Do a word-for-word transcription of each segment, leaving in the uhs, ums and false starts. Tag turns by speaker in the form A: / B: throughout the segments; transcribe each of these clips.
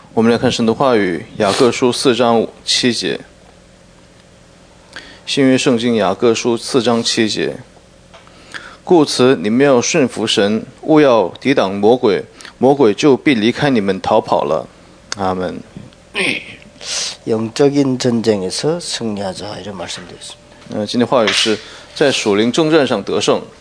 A: 我们来看神的话语，雅各书四章七节。新约圣经雅各书四章七节。故此，你们要顺服神，勿要抵挡魔鬼，魔鬼就必离开你们逃跑了。阿门。
B: 영적인 전쟁에서 승리하자 이런 말씀드렸습니다.
A: 呃，今天话语是在属灵征战上得胜。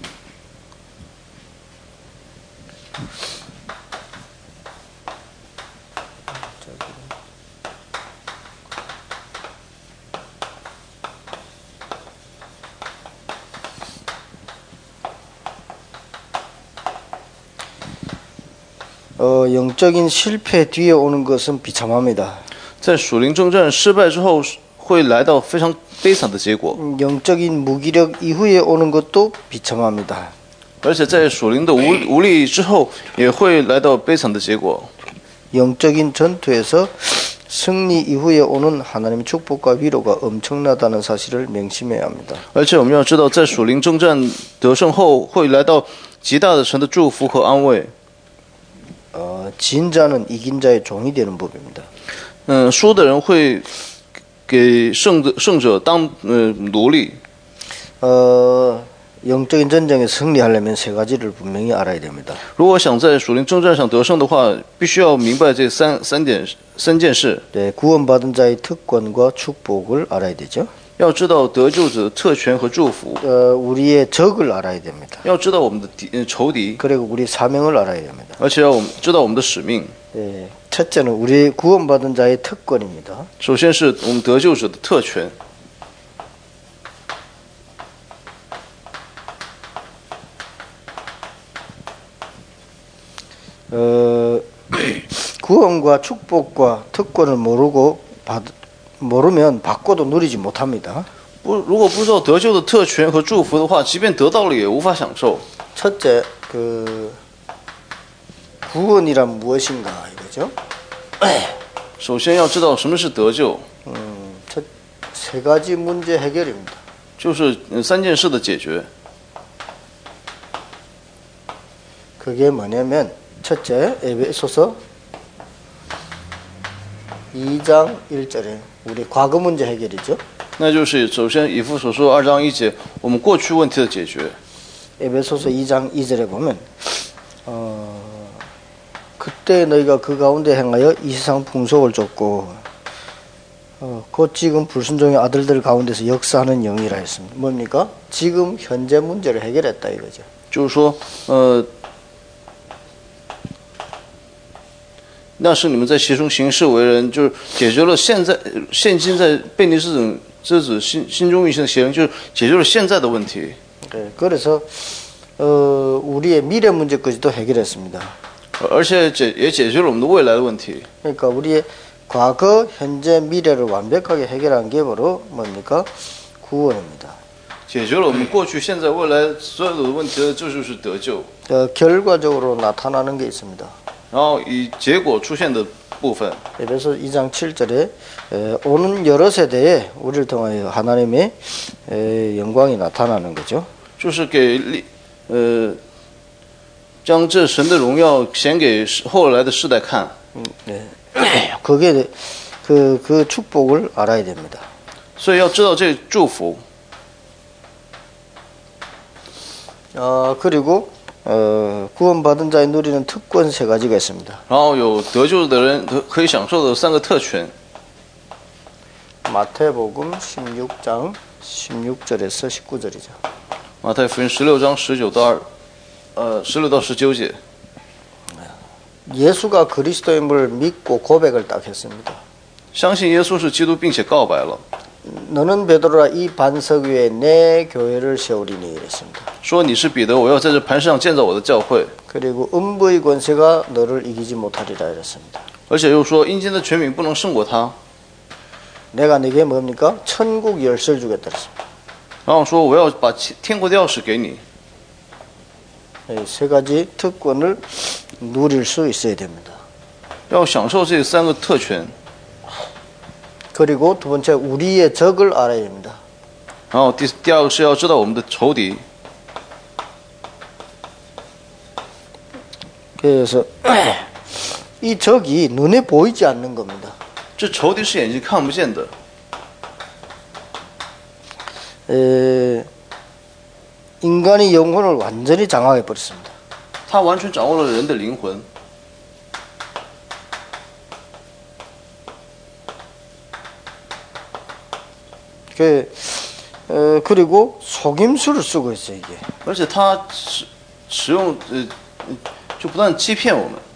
B: 어, 영적인 실패 뒤에 오는 것은 비참합니다.
A: 在属灵征战失败之后，会来到非常悲惨的结果。
B: 영적인 무기력 이후에 오는 것도 비참합니다.
A: 而且在属灵的无无力之后，也会来到悲惨的结果。
B: 영적인 전투에서 승리 이후에 오는 하나님의 축복과 위로가 엄청나다는 사실을 명심해야 합니다.
A: 而且我们要知道，在属灵征战得胜后，会来到极大的神的祝福和安慰。
B: 어, 진 자는 이긴 자의 종이 되는 법입니다.
A: 嗯，输的人会给胜的胜者当呃奴隶。
B: 어, 영적인 전쟁에 승리하려면 세 가지를 분명히 알아야 됩니다.
A: 如果想在属灵征战上得胜的话，必须要明白这三三点三件事。
B: 네, 구원받은 자의 특권과 축복을 알아야 되죠.
A: 要知道得救者的特权和祝福，
B: 어, 우리의 적을 알아야 됩니다.
A: 要知道我们的敌呃仇敌，
B: 그리고 우리 사명을 알아야 됩니다.
A: 而且要我们知道我们的使命。
B: 네, 첫째는 우리 구원받은 자의 특권입니다.
A: 首先是我们得救者的特权。
B: 어, 구원과 축복과 특권을 모르고 받, 모르면 받고도 누리지 못합니다.
A: 不，如果不知道得救的特权和祝福的话，即便得到了也无法享受。
B: 첫째, 그 구원이란 무엇인가 이거죠.
A: 首先要知道什么是得救，
B: 음, 첫, 세 가지 문제 해결입니다.
A: 就是呃三件事的解决。
B: 그게 뭐냐면 첫째, 에베소서 이 장 일 절에 우리 과거 문제 해결이죠.
A: 那就是首先以弗所说二章一节，我们过去问题的解决。
B: 에베소서 이 장 이 절에 보면 어, 그때 너희가 그 가운데 행하여 이 세상 풍속을 쫓고 어, 곧 지금 불순종의 아들들 가운데서 역사하는 영이라 했습니다. 뭡니까? 지금 현재 문제를 해결했다 이거죠.
A: 就是说，呃，那是你们在其中行事为人，就是解决了现在现今在悖逆之子之子心心中运行的邪灵，就是解决了现在的问题。
B: 네, 그래서 어, 우리의 미래 문제까지도 해결했습니다.
A: 而且解也解决了我们的未来的问题。
B: 그러니까 우리의 과거, 현재, 미래를 완벽하게 해결한 게 바로 뭡니까? 구원입니다.
A: 解决了我们过去、现在、未来所有的问题，这就是得救。
B: 어, 결과적으로 나타나는 게 있습니다.
A: 然后以结果出现的部分，
B: 그래서 이 장 칠 절에 에, 오는 여러 세대에 우리를 통하여 하나님의 에, 영광이 나타나는 거죠.
A: 就是给历呃将这神的荣耀显给后来的世代看。
B: 음, 네. 그게 그, 그 축복을 알아야 됩니다.
A: 所以要知道这祝福。
B: 어, 그리고 어, 구원받은 자의 누리는 특권 세 가지가 있습니다.
A: 然后有得救的人得可以享受的三个特权。
B: 마태복음 십육 장 십육 절에서 십구 절이죠.
A: 马太福音十六章十九到二，呃，十六到十九节。
B: 예수가 그리스도임을 믿고 고백을 딱 했습니다.
A: 相信耶稣是基督，并且告白了，
B: 너는 베드로라 이 반석 위에 내 교회를 세우리니 이랬습니다.
A: 说你是彼得，我要在这磐石上建造我的教会。
B: 그리고 음부의 권세가 너를 이기지 못하리라 이랬습니다.
A: 而且又说阴间的权柄不能胜过他。
B: 내가 네게 뭡니까? 천국 열쇠를 주겠다 그랬습니다.
A: 然后说我要把天国的钥匙给你。
B: 세 가지 특권을 누릴 수 있어야 됩니다.
A: 要享受这三个特权。
B: 그리고 두 번째 우리의 적을 알아야 됩니다.
A: 然后第第二个是要知道我们的仇敌。
B: 그래서 이 적이 눈에 보이지 않는 겁니다.
A: 这仇敌是眼睛看不见的，
B: 에, 인간의 영혼을 완전히 장악해 버렸습니다.
A: 他完全掌握了人的灵魂。
B: 그, 어, 그리고 속임수를 쓰고 있어요, 이게.
A: 而且他使使用呃，就不断欺骗我们。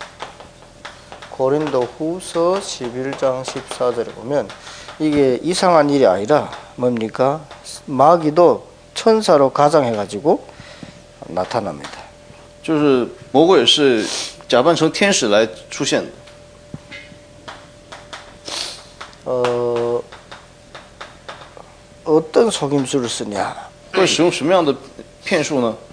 B: 고린도 후서 십일 장 십사 절에 보면 이게 이상한 일이 아니라 뭡니까? 마귀도 천사로 가장해가지고 나타납니다.
A: 就是魔鬼是假扮成天使来出现的。
B: 어, 어떤 속임수를 쓰냐?
A: 会使用什么样的骗术呢？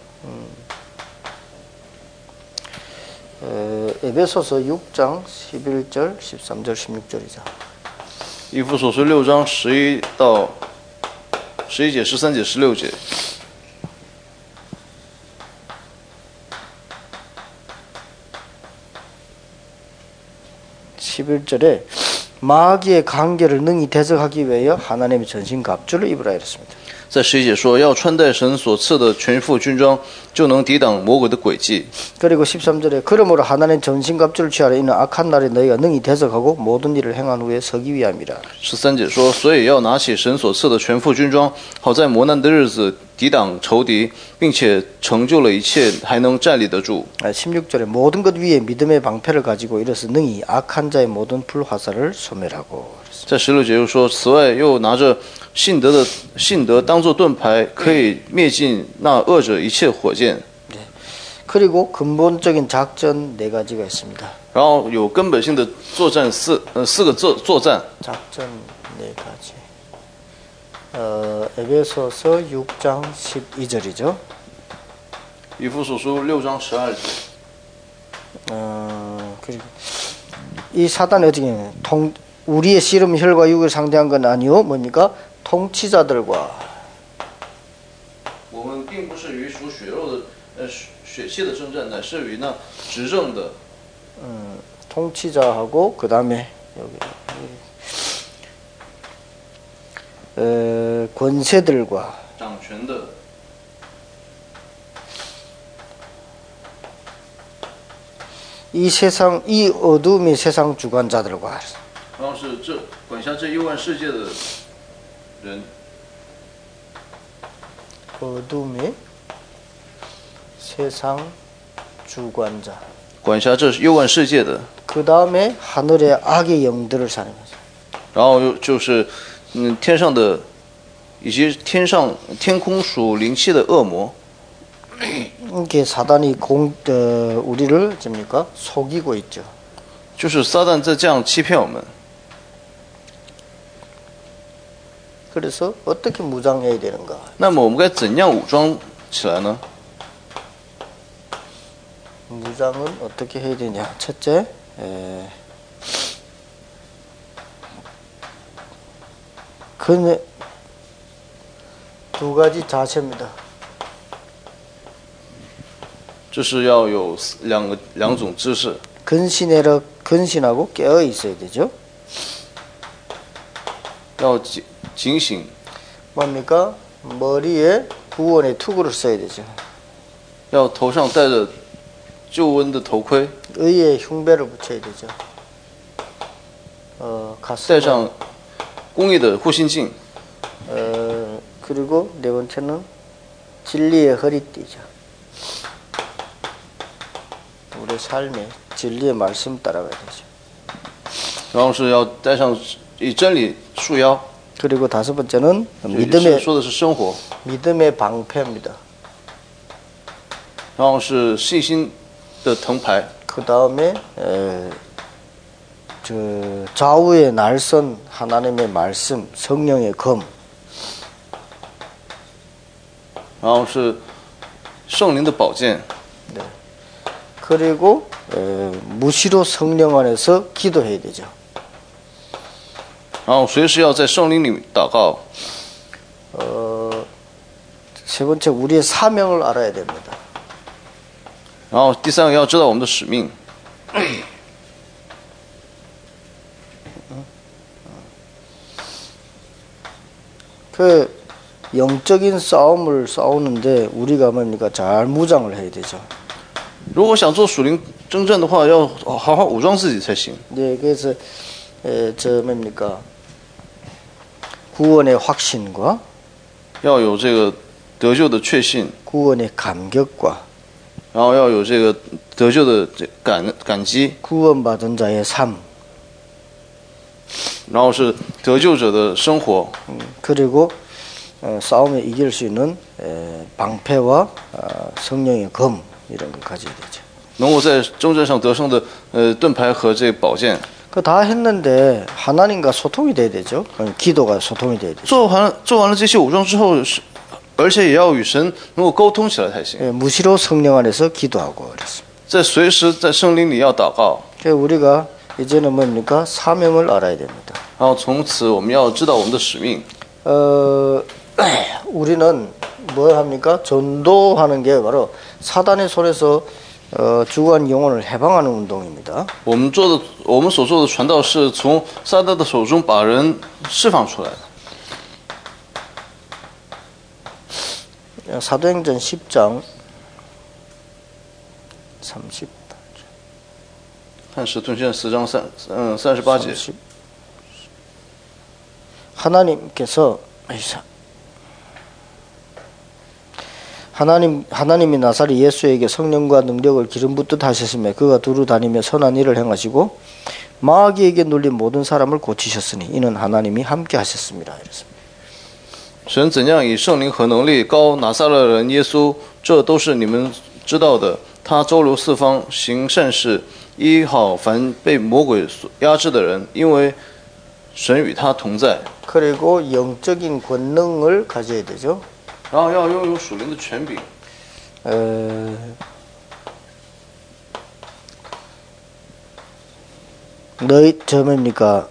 B: 어, 에베소서 육 장 십일 절, 십삼 절, 십육 절이죠.
A: 以弗所书六章十一到十一节、十三节、十六节。
B: 십일 절에 마귀의 관계를 능히 대적하기 위하여 하나님의 전신 갑주를 입으라 이랬습니다.
A: 在十一节说，要穿戴神所赐的全副军装，就能抵挡魔鬼的诡计。
B: 그리고 십삼 절에 그러므로 하나님 전신 갑주를 취하라. 이는 악한 날에 너희가 능히 대적하고 모든 일을 행한 후에 서기 위함이라.
A: 十三节说，所以要拿起神所赐的全副军装，好在磨难的日子抵挡仇敵，并且成就了一切，还能站立得住。
B: 십육 절에 모든 것 위에 믿음의 방패를 가지고 이래서 능히 악한 자의 모든 불화살을 소멸하고.
A: 在十六节又说，此外又拿着信德的信德当作盾牌，可以灭尽那恶者一切火箭。
B: 네. 그리고 근본적인 작전 네 가지가 있습니다.
A: 然后有根本性的作战四呃四个作作战。
B: 작전 네 가지. 어, 에베소서 육 장 십이 절이죠.
A: 以弗所书六章十二节。
B: 어, 그리고 이 사단이 어떻게 통 우리의 씨름 혈과 육을 상대한 건 아니요. 뭡니까? 통치자들과
A: 我们并不是与属血肉的呃血气的征战，乃是与那执政的
B: 음, 통치자하고 그 다음에 여기 어, 권세들과
A: 掌权的
B: 이 세상 이 어둠의 세상 주관자들과
A: 然后是这管辖这幽暗世界的人，
B: 어둠의 세상 주관자
A: 管辖这幽暗世界的，
B: 그 다음에 하늘의 악의 영들을 사는 거죠.
A: 然后又就是嗯天上的以及天上天空属灵气的恶魔，
B: 이게 사단이 공, 어, 우리를 뭡니까? 속이고 있죠.
A: 就是撒旦在这样欺骗我们。
B: 그래서 어떻게 무장해야 되는가?
A: 那么我们该怎样武装起来呢？
B: 무장은 어떻게 해야 되냐? 첫째, 에, 그 두 가지 자세입니다.
A: 这是要有两个两种知识，
B: 근신해라, 근신하고 깨어 있어야 되죠.
A: 要警警醒，
B: 뭡니까? 머리에 구원의 투구를 써야 되죠.
A: 要头上戴着救恩的头盔，
B: 의의 흉배를 붙여야 되죠. 어,
A: 戴
B: 가슴에
A: 上公义的护心镜，
B: 어, 그리고 네 번째는 진리의 허리띠죠. 우리 삶에 진리의 말씀 따라가야 되죠.
A: 然后是要戴上以真理束腰。
B: 그리고 다섯 번째는
A: 是
B: 믿음의
A: 说的是生活，
B: 믿음의 방패입니다.
A: 然后是信心的藤牌，
B: 그 다음에 저 좌우의 날선 하나님의 말씀, 성령의 검.
A: 然后是圣灵的宝剑，
B: 네. 그리고 에, 무시로 성령 안에서 기도해야 되죠.
A: 然后随时要在圣灵里祷告。
B: 어, 세 번째 우리의 사명을 알아야 됩니다.
A: 然后第三个要知道我们的使命，
B: 그 영적인 싸움을 싸우는데 우리가 뭡니까 잘 무장을 해야 되죠.
A: 如果想做属灵征战的话，要好好武装自己才行。
B: 네, 그래서 에, 저 뭡니까 구원의 확신과
A: 要有这个得救的确信，
B: 구원의 감격과
A: 然后要有这个得救的这感感激，
B: 구원받은 자의 삶,
A: 然后是得救者的生活，
B: 음, 그리고 어, 싸움에 이길 수 있는 에, 방패와 어, 성령의 검 이런 걸 가져야 되죠.
A: 能够在征战上得胜的呃盾牌和这个宝剑。
B: 그 다 했는데 하나님과 소통이 돼야 되죠. 아니, 기도가 소통이 돼야 되죠.
A: 做完了做完了这些武装之后，是而且也要与神能够沟通起来才行。
B: 예, 무시로 성령 안에서 기도하고 그랬습니다.
A: 在随时在圣灵里要祷告，
B: 그래서 우리가 이제는 뭡니까 사명을 알아야 됩니다.
A: 然后从此我们要知道我们的使命。
B: 어, 우리는 뭘 합니까? 전도하는 게 바로 사단의 손에서 어, 주관 영혼을 해방하는 운동입니다.
A: 我们做的，我们所做的传道是从撒旦的手中把人释放出来的。
B: 사도행전 십 장 삼십.
A: 看使徒行传十章三嗯三十八节。
B: 삼십. 하나님께서 하나님, 하나님이 나사렛 예수에게 성령과 능력을 기름 붓듯 하셨으며 그가 두루 다니며 선한 일을 행하시고 마귀에게 눌린 모든 사람을 고치셨으니 이는 하나님이 함께 하셨습니다. 이랬습니다.
A: 神怎样以圣灵和能力高拿撒勒人耶稣，这都是你们知道的。他周流四方，行善事，医好凡被魔鬼所压制的人，因为神与他同在。
B: 그리고 영적인 권능을 가져야 되죠.
A: 然后要拥有属灵的权柄。
B: 어, 너희 저 뭡니까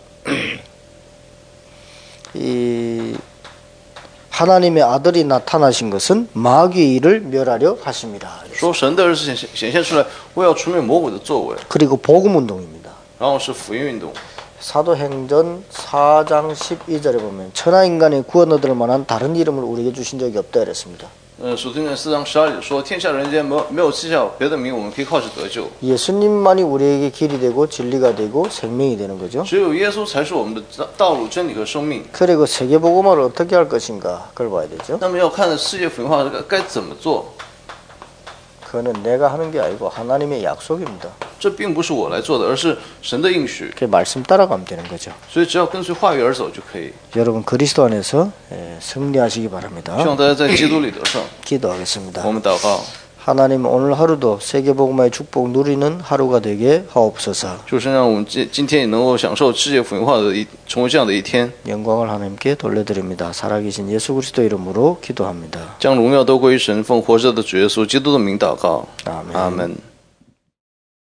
B: 이 하나님의 아들이 나타나신 것은 마귀의 일을 멸하려 하십니다.
A: 说神的儿子显显现出来，为要除灭魔鬼的作为。
B: 그리고 복음 운동입니다.
A: 然后是福音运动。
B: 사도행전 사 장 십이 절에 보면 천하 인간의 구원 얻을 만한 다른 이름을 우리에게 주신 적이 없다 그랬습니다.
A: 呃，使徒行传四章十二节说，天下人间没有没有记下别的名，我们可以靠着得救。
B: 예수님만이 우리에게 길이 되고 진리가 되고 생명이 되는 거죠.
A: 只有耶稣才是我们的道路、真理和生命。
B: 그리고 세계복음화를 어떻게 할 것인가 그걸 봐야 되죠.
A: 那么要看世界福音化该怎么做。
B: 그거는 내가 하는 게 아니고 하나님의 약속입니다.
A: 这并不是我来做的，而是神的应许。
B: 그 말씀 따라가면 되는 거죠.
A: 所以只要跟随话语而走就可以。
B: 여러분 그리스도 안에서 승리하시기 바랍니다.
A: 希望大家在基督里得胜。
B: 기도하겠습니다.
A: 我们祷告。
B: 하나님 오늘 하루도 세계복음화의 축복 누리는 하루가 되게 하옵소서.
A: 就是让我们今今天也能够享受世界福音化的一成为这样的一天。
B: 영광을 하나님께 돌려드립니다. 살아계신 예수 그리스도 이름으로 기도합니다.
A: 将荣耀都归于神，奉活着的主耶稣基督的名祷告。
B: 아멘.
A: 아멘。